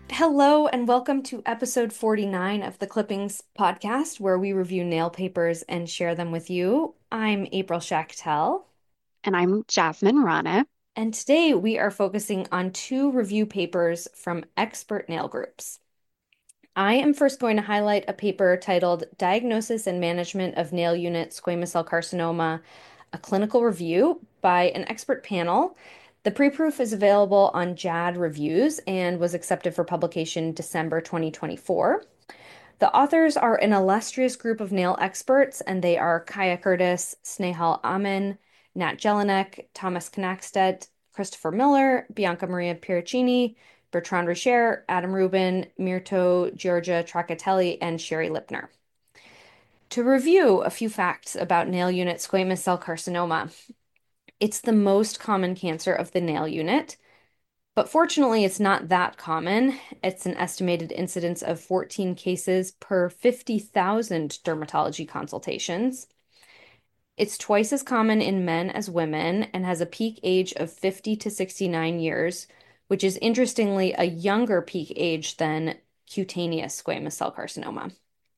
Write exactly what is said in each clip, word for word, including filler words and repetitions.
Hello, and welcome to episode forty-nine of the Clippings podcast, where we review nail papers and share them with you. I'm April Schachtel, And I'm Jasmine Rana. and today we are focusing on two review papers from expert nail groups. I am first going to highlight a paper titled Diagnosis and Management of Nail Unit Squamous Cell Carcinoma, a clinical review by an expert panel. The preproof is available on J A D Reviews and was accepted for publication December twenty twenty-four. The authors are an illustrious group of nail experts, and they are Kaya Curtis, Snehal Amin, Nat Jelinek, Thomas Knackstedt, Christopher Miller, Bianca Maria Piericini, Bertrand Richer, Adam Rubin, Mirto Giorgia Tracatelli, and Sherry Lipner. To review a few facts about nail unit squamous cell carcinoma, it's the most common cancer of the nail unit. But fortunately, it's not that common. It's an estimated incidence of fourteen cases per fifty thousand dermatology consultations. It's twice as common in men as women and has a peak age of fifty to sixty-nine years, which is interestingly a younger peak age than cutaneous squamous cell carcinoma.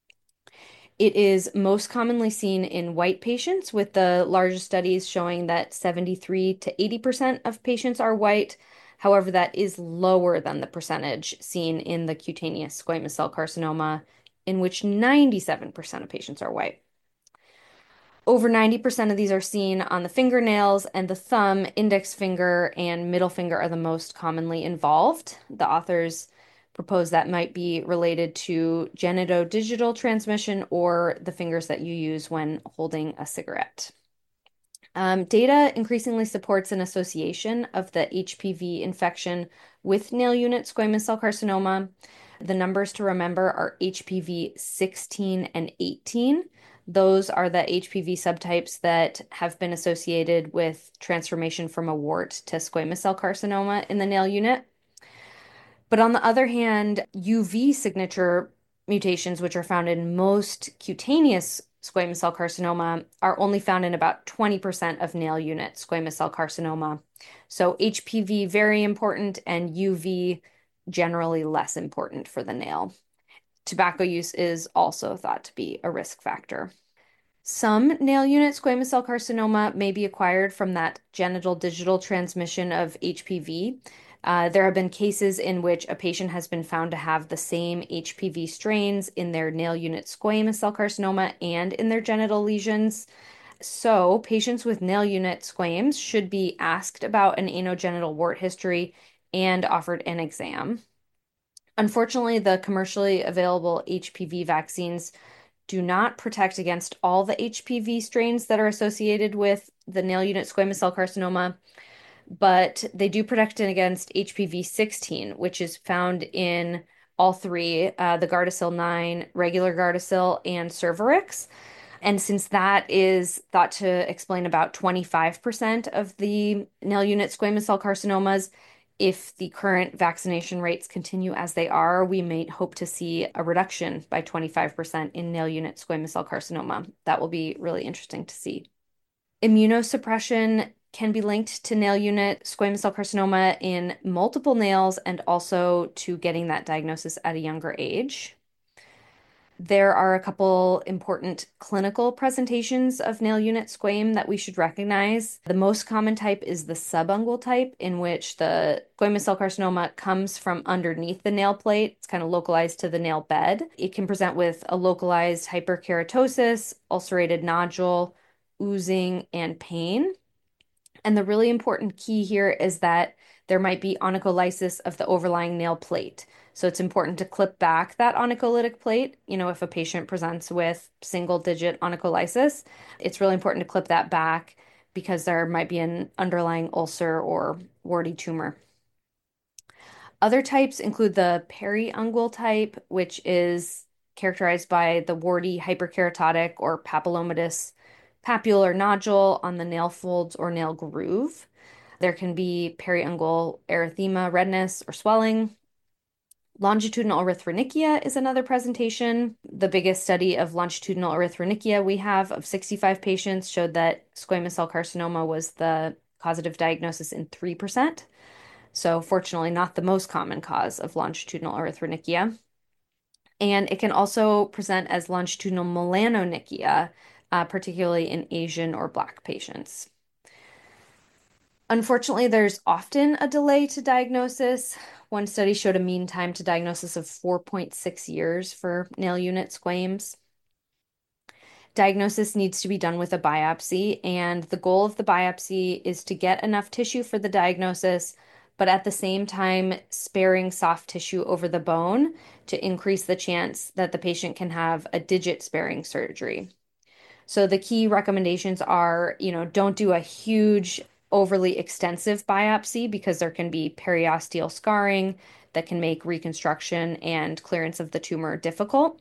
It is most commonly seen in white patients, with the largest studies showing that seventy-three to eighty percent of patients are white. However, that is lower than the percentage seen in the cutaneous squamous cell carcinoma, in which ninety-seven percent of patients are white. Over ninety percent of these are seen on the fingernails, and the thumb, index finger, and middle finger are the most commonly involved. The authors propose that might be related to genitodigital transmission or the fingers that you use when holding a cigarette. Um, data increasingly supports an association of the H P V infection with nail unit squamous cell carcinoma. The numbers to remember are H P V sixteen and eighteen. Those are the H P V subtypes that have been associated with transformation from a wart to squamous cell carcinoma in the nail unit. But on the other hand, U V signature mutations, which are found in most cutaneous squamous cell carcinoma, are only found in about twenty percent of nail unit squamous cell carcinoma. So H P V very important and U V generally less important for the nail. Tobacco use is also thought to be a risk factor. Some nail unit squamous cell carcinoma may be acquired from that genital digital transmission of H P V. Uh, there have been cases in which a patient has been found to have the same H P V strains in their nail unit squamous cell carcinoma and in their genital lesions. So, patients with nail unit squames should be asked about an anogenital wart history and offered an exam. Unfortunately, the commercially available H P V vaccines do not protect against all the H P V strains that are associated with the nail unit squamous cell carcinoma, but they do protect against H P V sixteen, which is found in all three, uh, the Gardasil nine, regular Gardasil, and Cervarix. And since that is thought to explain about twenty-five percent of the nail unit squamous cell carcinomas, if the current vaccination rates continue as they are, we may hope to see a reduction by twenty-five percent in nail unit squamous cell carcinoma. That will be really interesting to see. Immunosuppression can be linked to nail unit squamous cell carcinoma in multiple nails and also to getting that diagnosis at a younger age. There are a couple important clinical presentations of nail unit squame that we should recognize. The most common type is the subungual type, in which the squamous cell carcinoma comes from underneath the nail plate. It's kind of localized to the nail bed. It can present with a localized hyperkeratosis, ulcerated nodule, oozing, and pain. And the really important key here is that there might be onycholysis of the overlying nail plate. So it's important to clip back that onycholytic plate. You know, if a patient presents with single digit onycholysis, it's really important to clip that back because there might be an underlying ulcer or warty tumor. Other types include the periungual type, which is characterized by the warty hyperkeratotic or papillomatous papular nodule on the nail folds or nail groove. There can be periungual erythema, redness, or swelling. Longitudinal erythronychia is another presentation. The biggest study of longitudinal erythronychia we have of sixty-five patients showed that squamous cell carcinoma was the causative diagnosis in three percent. So, fortunately, not the most common cause of longitudinal erythronickia. And it can also present as longitudinal melanonychia, uh, particularly in Asian or Black patients. Unfortunately, there's often a delay to diagnosis. One study showed a mean time to diagnosis of four point six years for nail unit squames. Diagnosis needs to be done with a biopsy, and the goal of the biopsy is to get enough tissue for the diagnosis, but at the same time, sparing soft tissue over the bone to increase the chance that the patient can have a digit sparing surgery. So the key recommendations are, you know, don't do a huge, overly extensive biopsy because there can be periosteal scarring that can make reconstruction and clearance of the tumor difficult.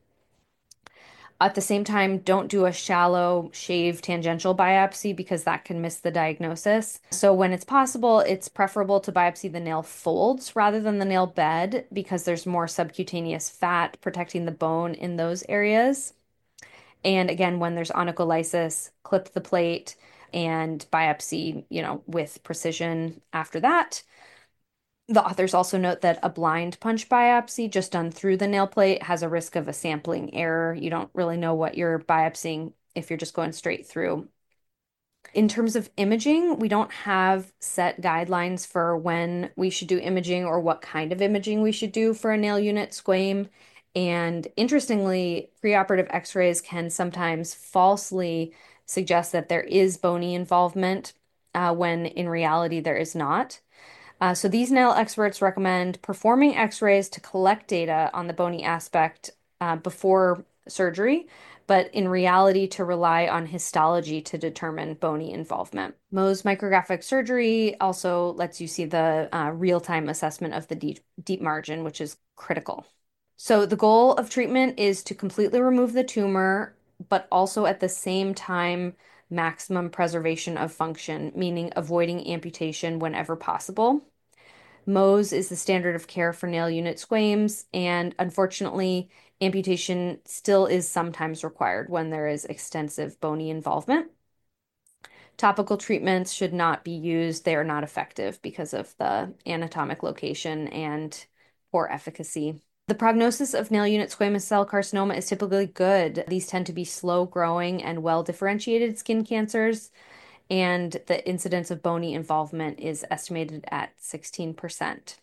At the same time, don't do a shallow shave tangential biopsy because that can miss the diagnosis. So, when it's possible, it's preferable to biopsy the nail folds rather than the nail bed because there's more subcutaneous fat protecting the bone in those areas. And again, when there's onycholysis, clip the plate and biopsy, you know, with precision after that. The authors also note that a blind punch biopsy just done through the nail plate has a risk of a sampling error. You don't really know what you're biopsying if you're just going straight through. In terms of imaging, we don't have set guidelines for when we should do imaging or what kind of imaging we should do for a nail unit squame. And interestingly, preoperative x-rays can sometimes falsely suggest that there is bony involvement, uh, when in reality there is not. Uh, so these nail experts recommend performing x-rays to collect data on the bony aspect uh, before surgery, but in reality to rely on histology to determine bony involvement. Mohs micrographic surgery also lets you see the uh, real-time assessment of the deep, deep margin, which is critical. So the goal of treatment is to completely remove the tumor, but also at the same time maximum preservation of function, meaning avoiding amputation whenever possible. Mohs is the standard of care for nail unit squames, and unfortunately, amputation still is sometimes required when there is extensive bony involvement. Topical treatments should not be used. They are not effective because of the anatomic location and poor efficacy. The prognosis of nail unit squamous cell carcinoma is typically good. These tend to be slow growing and well differentiated skin cancers, and the incidence of bony involvement is estimated at sixteen percent.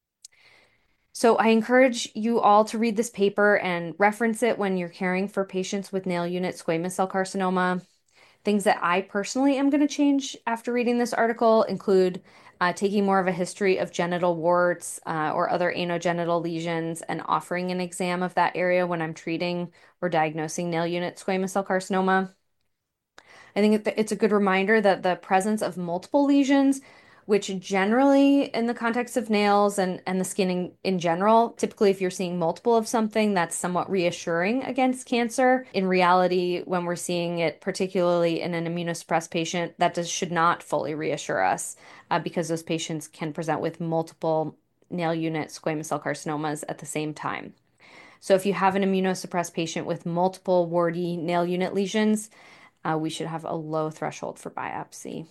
So I encourage you all to read this paper and reference it when you're caring for patients with nail unit squamous cell carcinoma. Things that I personally am going to change after reading this article include uh, taking more of a history of genital warts uh, or other anogenital lesions and offering an exam of that area when I'm treating or diagnosing nail unit squamous cell carcinoma. I think it's a good reminder that the presence of multiple lesions, which generally in the context of nails and, and the skin in, in general, typically if you're seeing multiple of something, that's somewhat reassuring against cancer. In reality, when we're seeing it, particularly in an immunosuppressed patient, that does, should not fully reassure us uh, because those patients can present with multiple nail unit squamous cell carcinomas at the same time. So if you have an immunosuppressed patient with multiple warty nail unit lesions, uh, we should have a low threshold for biopsy.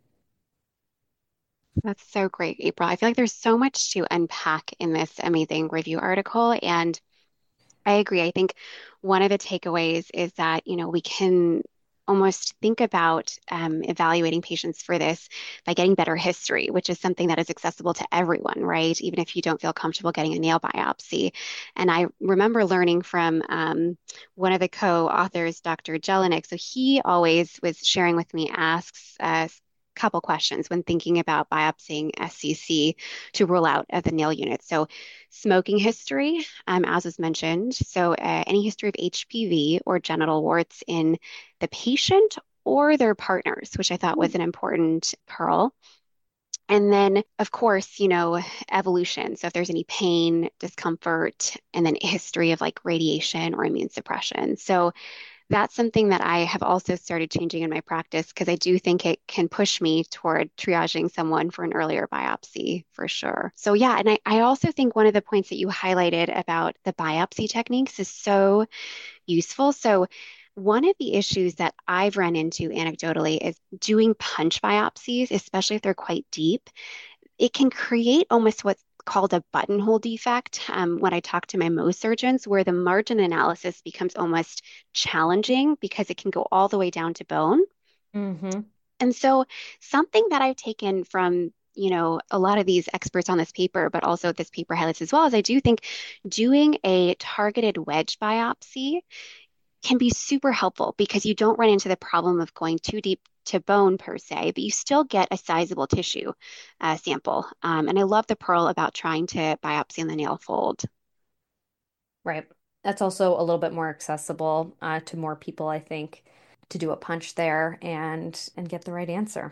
That's so great, April. I feel like there's so much to unpack in this amazing review article. And I agree. I think one of the takeaways is that, you know, we can almost think about um, evaluating patients for this by getting better history, which is something that is accessible to everyone, right? Even if you don't feel comfortable getting a nail biopsy. And I remember learning from um, one of the co-authors, Doctor Jelinek. So he always was sharing with me, asks us couple questions when thinking about biopsying S C C to rule out uh, the nail unit. So smoking history, um, as was mentioned. So uh, any history of H P V or genital warts in the patient or their partners, which I thought was an important pearl. And then, of course, you know, evolution. So if there's any pain, discomfort, and then history of like radiation or immune suppression. So that's something that I have also started changing in my practice because I do think it can push me toward triaging someone for an earlier biopsy for sure. So yeah, and I, I also think one of the points that you highlighted about the biopsy techniques is so useful. So one of the issues that I've run into anecdotally is doing punch biopsies, especially if they're quite deep. it can create almost what's called a buttonhole defect um, when I talk to my Mohs surgeons, where the margin analysis becomes almost challenging because it can go all the way down to bone. Mm-hmm. And so, something that I've taken from you know, a lot of these experts on this paper, but also this paper highlights as well, is I do think doing a targeted wedge biopsy can be super helpful because you don't run into the problem of going too deep to bone per se, but you still get a sizable tissue uh, sample. Um, and I love the pearl about trying to biopsy in the nail fold. Right. That's also a little bit more accessible uh, to more people, I think, to do a punch there and and get the right answer.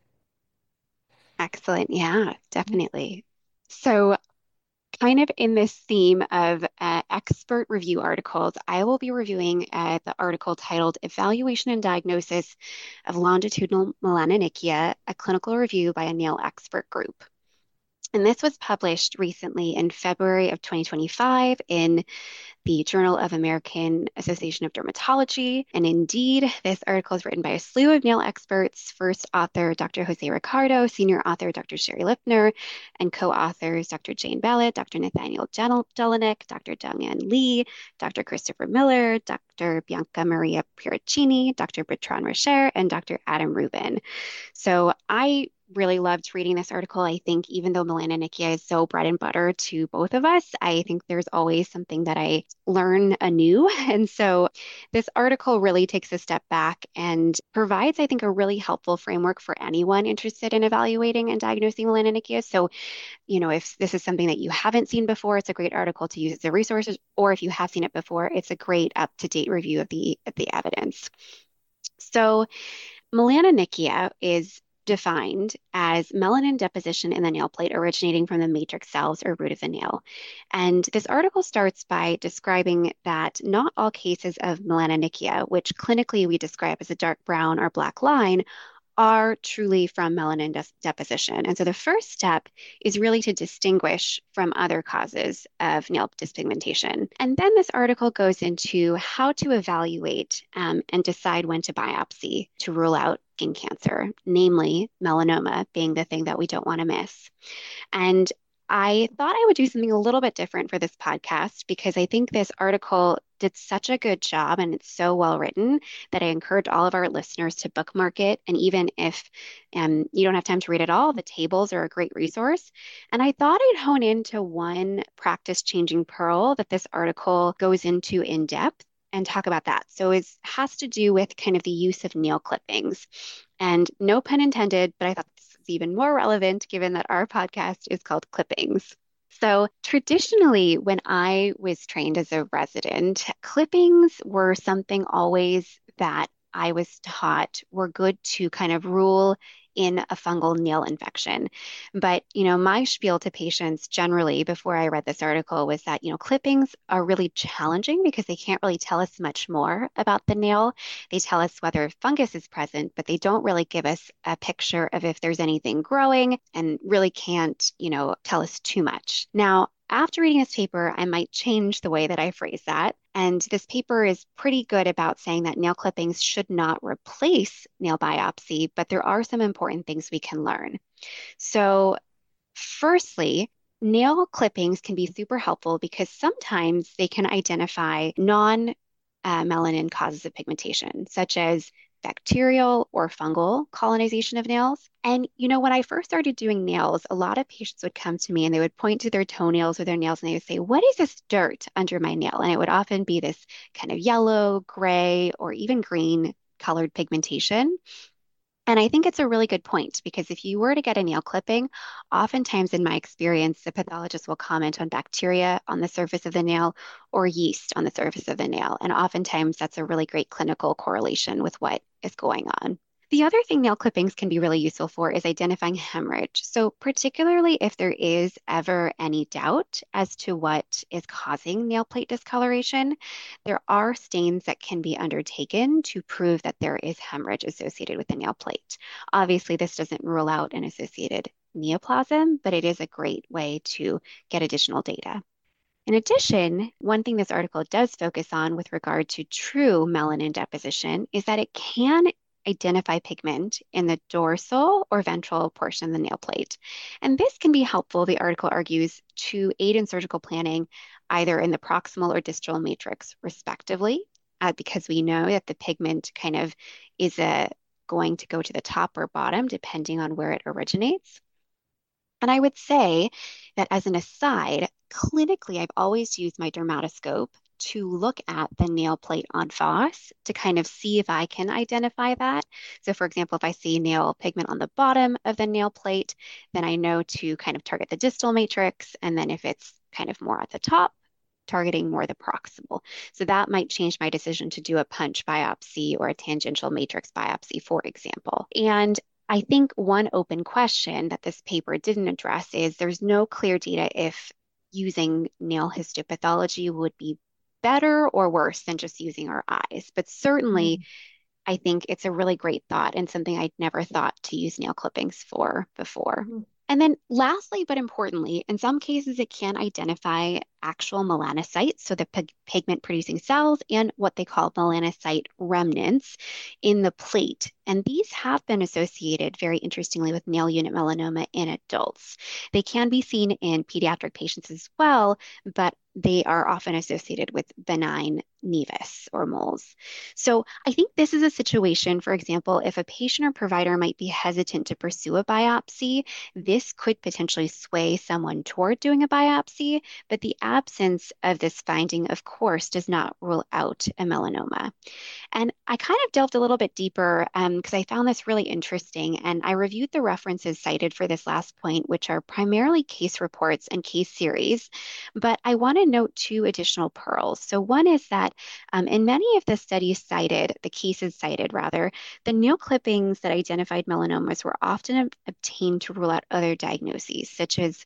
Excellent. Yeah, definitely. So, kind of in this theme of uh, expert review articles, I will be reviewing uh, the article titled Evaluation and Diagnosis of Longitudinal Melanonychia, a clinical review by a nail expert group. And this was published recently in February of twenty twenty-five in the Journal of American Association of Dermatology. And indeed, this article is written by a slew of nail experts. First author, Doctor Jose Ricardo, senior author, Doctor Sherry Lipner, and co-authors, Doctor Jane Ballett, Doctor Nathaniel Jelinek, Doctor Dongyan Lee, Doctor Christopher Miller, Doctor Bianca Maria Piericini, Doctor Bertrand Rocher, and Doctor Adam Rubin. So I really loved reading this article. I think even though melanonychia is so bread and butter to both of us, I think there's always something that I learn anew. And so this article really takes a step back and provides, I think, a really helpful framework for anyone interested in evaluating and diagnosing melanonychia. So, you know, if this is something that you haven't seen before, it's a great article to use as a resource, or if you have seen it before, it's a great up-to-date review of the of the evidence. So melanonychia is defined as melanin deposition in the nail plate originating from the matrix cells or root of the nail. And this article starts by describing that not all cases of melanonychia, which clinically we describe as a dark brown or black line, are truly from melanin des- deposition. And so the first step is really to distinguish from other causes of nail dyspigmentation. And then this article goes into how to evaluate um, and decide when to biopsy to rule out skin cancer, namely melanoma being the thing that we don't want to miss. And I thought I would do something a little bit different for this podcast because I think this article did such a good job and it's so well written that I encourage all of our listeners to bookmark it. And even if um, you don't have time to read it all, the tables are a great resource. And I thought I'd hone into one practice changing pearl that this article goes into in depth and talk about that. So it has to do with kind of the use of nail clippings. And no pun intended, but I thought this is even more relevant given that our podcast is called Clippings. So, traditionally, when I was trained as a resident, clippings were something always that I was taught were good to kind of rule in a fungal nail infection. But, you know, my spiel to patients generally before I read this article was that, you know, clippings are really challenging because they can't really tell us much more about the nail. They tell us whether fungus is present, but they don't really give us a picture of if there's anything growing and really can't, you know, tell us too much. Now, after reading this paper, I might change the way that I phrase that. And this paper is pretty good about saying that nail clippings should not replace nail biopsy, but there are some important things we can learn. So, firstly, nail clippings can be super helpful because sometimes they can identify non uh, melanin causes of pigmentation, such as bacterial or fungal colonization of nails. And, you know, when I first started doing nails, a lot of patients would come to me and they would point to their toenails or their nails and they would say, "What is this dirt under my nail?" And it would often be this kind of yellow, gray, or even green colored pigmentation. And I think it's a really good point because if you were to get a nail clipping, oftentimes in my experience, the pathologist will comment on bacteria on the surface of the nail or yeast on the surface of the nail. And oftentimes that's a really great clinical correlation with what is going on. The other thing nail clippings can be really useful for is identifying hemorrhage. So, particularly if there is ever any doubt as to what is causing nail plate discoloration, there are stains that can be undertaken to prove that there is hemorrhage associated with the nail plate. Obviously, this doesn't rule out an associated neoplasm, but it is a great way to get additional data. In addition, one thing this article does focus on with regard to true melanin deposition is that it can identify pigment in the dorsal or ventral portion of the nail plate. And this can be helpful, the article argues, to aid in surgical planning, either in the proximal or distal matrix, respectively, uh, because we know that the pigment kind of is a, going to go to the top or bottom, depending on where it originates. And I would say that as an aside, clinically, I've always used my dermatoscope to look at the nail plate en face to kind of see if I can identify that. So, for example, if I see nail pigment on the bottom of the nail plate, then I know to kind of target the distal matrix. And then if it's kind of more at the top, targeting more the proximal. So that might change my decision to do a punch biopsy or a tangential matrix biopsy, for example. And I think one open question that this paper didn't address is there's no clear data if using nail histopathology would be better or worse than just using our eyes. But certainly, Mm. I think it's a really great thought and something I'd never thought to use nail clippings for before. Mhm. And then lastly, but importantly, in some cases, it can identify actual melanocytes, so the pig pigment producing cells and what they call melanocyte remnants in the plate. And these have been associated, very interestingly, with nail unit melanoma in adults. They can be seen in pediatric patients as well, but they are often associated with benign nevus or moles. So I think this is a situation, for example, if a patient or provider might be hesitant to pursue a biopsy, this could potentially sway someone toward doing a biopsy, but the absence of this finding, of course, does not rule out a melanoma. And I kind of delved a little bit deeper because I found this really interesting. And I reviewed the references cited for this last point, which are primarily case reports and case series. But I want to note two additional pearls. So, one is that um, in many of the studies cited, the cases cited rather, the nail clippings that identified melanomas were often ob- obtained to rule out other diagnoses, such as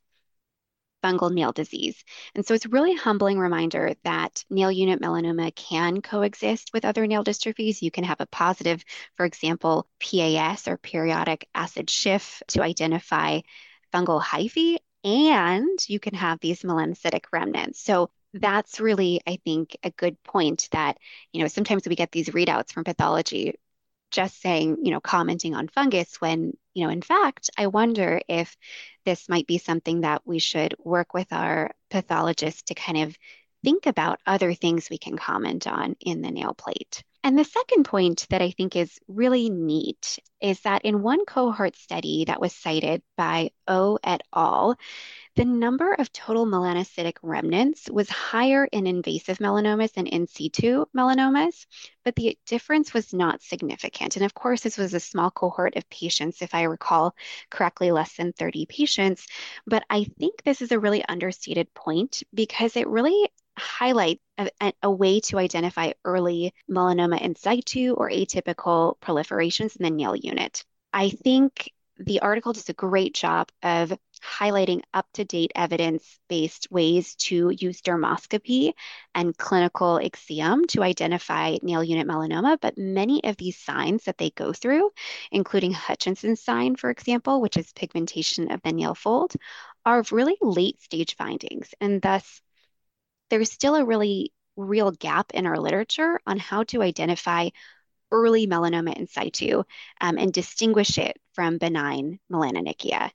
fungal nail disease. And so it's a really humbling reminder that nail unit melanoma can coexist with other nail dystrophies. You can have a positive, for example, P A S or periodic acid shift to identify fungal hyphae, and you can have these melanocytic remnants. So that's really, I think, a good point that, you know, sometimes we get these readouts from pathology just saying, you know, commenting on fungus when, you know, in fact, I wonder if this might be something that we should work with our pathologist to kind of think about other things we can comment on in the nail plate. And the second point that I think is really neat is that in one cohort study that was cited by O et al., the number of total melanocytic remnants was higher in invasive melanomas than in situ melanomas, but the difference was not significant. And of course, this was a small cohort of patients, if I recall correctly, less than thirty patients. But I think this is a really understated point because it really highlights a, a, a way to identify early melanoma in situ or atypical proliferations in the nail unit. I think the article does a great job of highlighting up-to-date evidence-based ways to use dermoscopy and clinical exam to identify nail unit melanoma. But many of these signs that they go through, including Hutchinson's sign, for example, which is pigmentation of the nail fold, are really late-stage findings. And thus, there's still a really real gap in our literature on how to identify early melanoma in situ um, and distinguish it from benign melanonychia.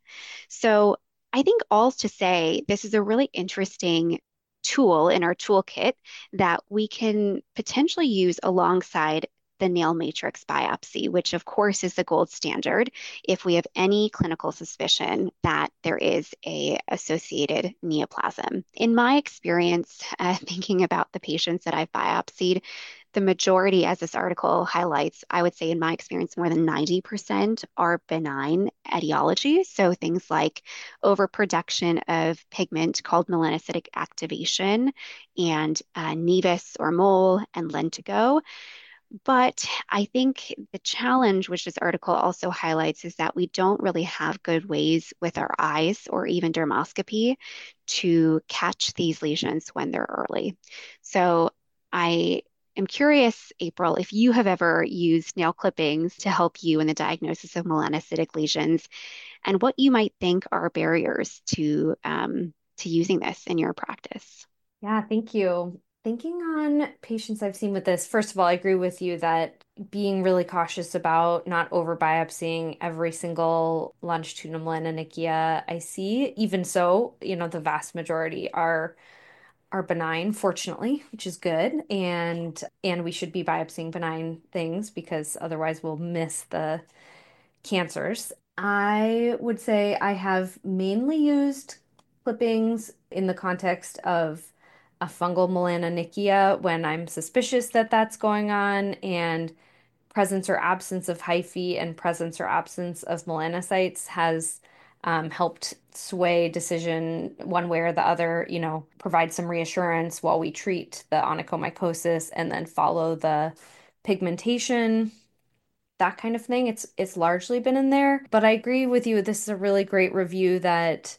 So I think all to say, this is a really interesting tool in our toolkit that we can potentially use alongside the nail matrix biopsy, which of course is the gold standard if we have any clinical suspicion that there is a associated neoplasm. In my experience, uh, thinking about the patients that I've biopsied, the majority, as this article highlights, I would say in my experience, more than ninety percent are benign etiologies. So things like overproduction of pigment called melanocytic activation and uh, nevus or mole and lentigo. But I think the challenge, which this article also highlights, is that we don't really have good ways with our eyes or even dermoscopy to catch these lesions when they're early. So I am curious, April, if you have ever used nail clippings to help you in the diagnosis of melanocytic lesions and what you might think are barriers to um, to using this in your practice. Yeah, thank you. Thinking on patients I've seen with this, first of all, I agree with you that being really cautious about not over biopsying every single longitudinal melanonychia I see. Even so, you know, the vast majority are are benign, fortunately, which is good. And and we should be biopsying benign things because otherwise we'll miss the cancers. I would say I have mainly used clippings in the context of a fungal melanonychia when I'm suspicious that that's going on, and presence or absence of hyphae and presence or absence of melanocytes has um, helped sway decision one way or the other, you know, provide some reassurance while we treat the onychomycosis and then follow the pigmentation, that kind of thing. It's it's largely been in there, but I agree with you. This is a really great review that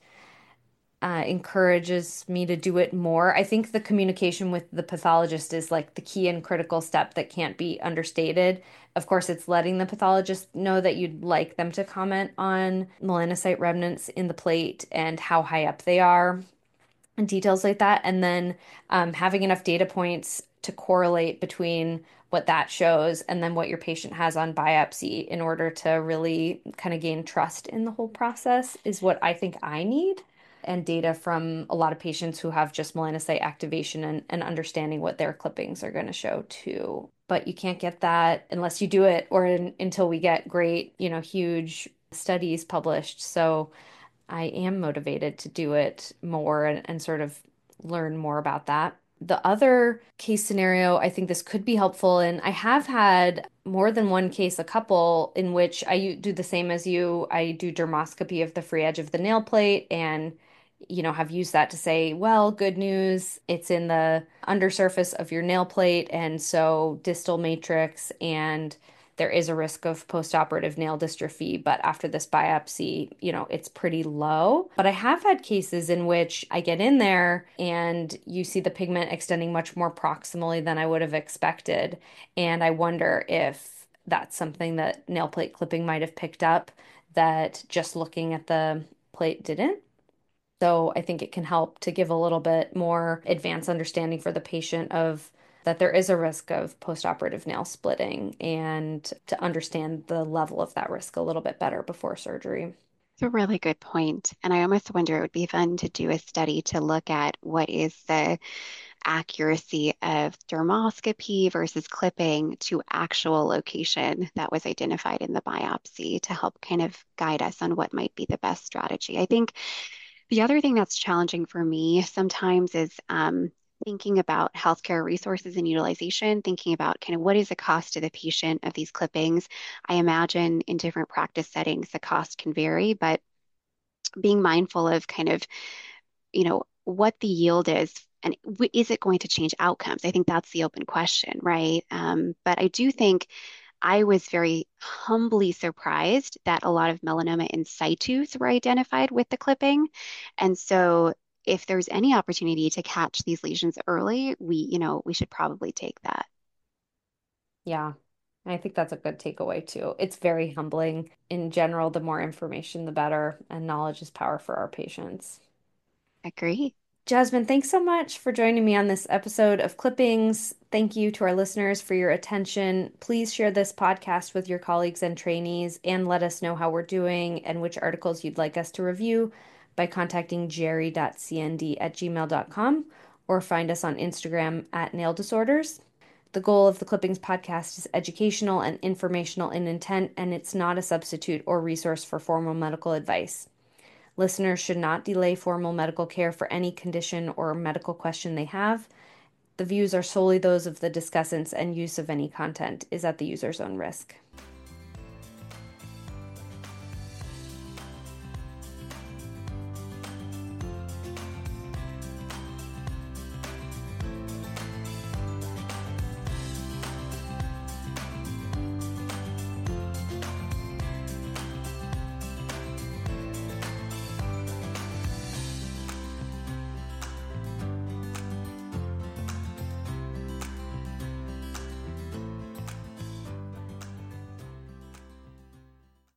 uh, encourages me to do it more. I think the communication with the pathologist is like the key and critical step that can't be understated. Of course, it's letting the pathologist know that you'd like them to comment on melanocyte remnants in the plate and how high up they are and details like that. And then um, having enough data points to correlate between what that shows and then what your patient has on biopsy in order to really kind of gain trust in the whole process is what I think I need. And data from a lot of patients who have just melanocyte activation and, and understanding what their clippings are going to show too. But you can't get that unless you do it or in, until we get great, you know, huge studies published. So I am motivated to do it more and, and sort of learn more about that. The other case scenario, I think this could be helpful, and I have had more than one case, a couple, in which I u- do the same as you. I do dermoscopy of the free edge of the nail plate and, you know, have used that to say, well, good news, it's in the undersurface of your nail plate, and so distal matrix and there is a risk of postoperative nail dystrophy, but after this biopsy, you know, it's pretty low. But I have had cases in which I get in there and you see the pigment extending much more proximally than I would have expected. And I wonder if that's something that nail plate clipping might have picked up that just looking at the plate didn't. So I think it can help to give a little bit more advanced understanding for the patient of that there is a risk of postoperative nail splitting and to understand the level of that risk a little bit better before surgery. It's a really good point. And I almost wonder it would be fun to do a study to look at what is the accuracy of dermoscopy versus clipping to actual location that was identified in the biopsy to help kind of guide us on what might be the best strategy. I think the other thing that's challenging for me sometimes is um, thinking about healthcare resources and utilization, thinking about kind of what is the cost to the patient of these clippings. I imagine in different practice settings, the cost can vary, but being mindful of kind of, you know, what the yield is and w- is it going to change outcomes? I think that's the open question, right? Um, but I do think I was very humbly surprised that a lot of melanoma in situs were identified with the clipping. And so if there's any opportunity to catch these lesions early, we, you know, we should probably take that. Yeah. I think that's a good takeaway too. It's very humbling. In general, the more information, the better, and knowledge is power for our patients. Agree. Jasmine, thanks so much for joining me on this episode of Clippings. Thank you to our listeners for your attention. Please share this podcast with your colleagues and trainees and let us know how we're doing and which articles you'd like us to review by contacting jerry dot c n d at gmail dot com or find us on Instagram at Nail Disorders. The goal of the Clippings podcast is educational and informational in intent, and it's not a substitute or resource for formal medical advice. Listeners should not delay formal medical care for any condition or medical question they have. The views are solely those of the discussants, and use of any content is at the user's own risk.